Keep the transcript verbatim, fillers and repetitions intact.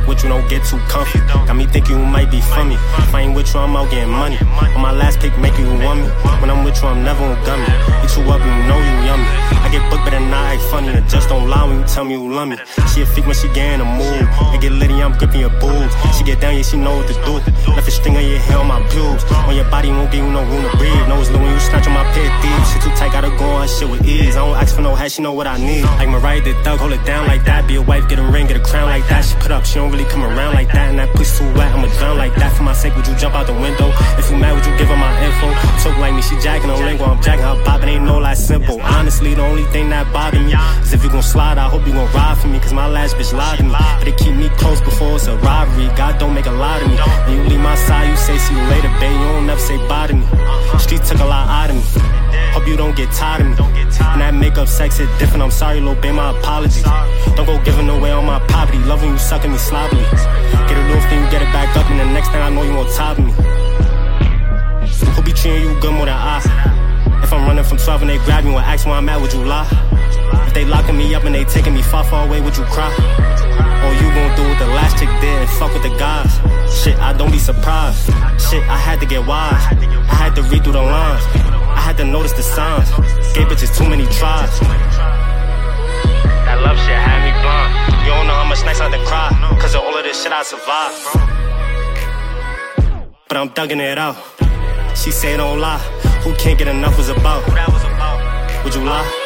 fuck with you, don't get too comfy. Got me thinking you might be for me. If I ain't with you, I'm out getting money. On my last pick, make you want me. When I'm with you, I'm never on gummy. Eat you up, you know you yummy. I get booked, but then I act funny. And just don't lie when you tell me you love me. She a freak when she get in the mood. I get litty, I'm gripping your boobs. She get down, yeah, she know what to do. Left a string on your hair on my pubes. On your body, won't give you no room to breathe. Know it's low when you snatch on my pit thieves. Shit too tight, gotta go on her shit with ease. I don't ask for no head, she know what I need. Like Mariah did Doug, hold it down like that. Be a wife, get a ring, get a crown like that. She put up, she don't really come around like that. And that pussy too wet, I'ma drown like that. For my sake, would you jump out the window? If you mad, would you give her my info? Talk like me, she jacking on lingo. I'm jacking her bobbing, ain't no that simple. Honestly, the only thing that bother me is if you gon' slide, I hope you gon' ride for me. Cause my last bitch lied to me. But they keep me close before it's a robbery. God don't make a lot of me. When you leave my side, you say see you later, babe. You don't never say bye to me. Street took a lot out of me. Hope you don't get tired of me. And that makeup sex is different. I'm sorry, little babe, my apologies. Don't go giving away all my property. Love when you sucking me sloppily. Get a little thing, you get it back up, and the next thing I know you on top of me. Who be treating you good more than I? If I'm running from twelve and they grab me and ask where I'm at, would you lie? If they locking me up and they taking me far, far away, would you cry? Or you gon' do what the last chick did and fuck with the guys? Shit, I don't be surprised. Shit, I had to get wise. I had to read through the lines. I had to notice the signs. Gave bitches too many tries. That love shit had me blind. You don't know how much nights I had to cry. Cause of all of this shit I survived. But I'm thugging it out. She say don't lie. Who can't get enough was about? Would you lie?